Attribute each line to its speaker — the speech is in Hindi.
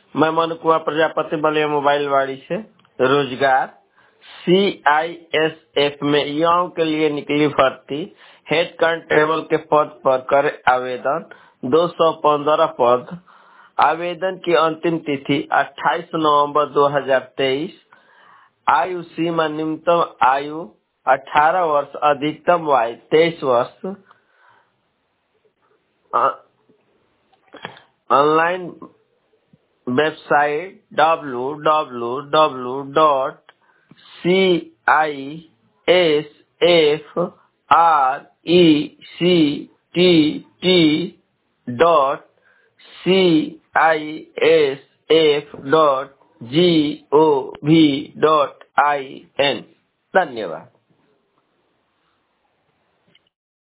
Speaker 1: मैं मनु कुमार प्रजापति बलिया मोबाइल वाड़ी से। रोजगार CISF में युवाओं के लिए निकली भर्ती। हेड कांस्टेबल के पद पर करे आवेदन। 215 पद। आवेदन की अंतिम तिथि 28 नवंबर 2023। आयु सीमा न्यूनतम आयु 18 वर्ष, अधिकतम आयु 23 वर्ष। Online website www.CISFRECTT.CISF.gov.in। धन्यवाद।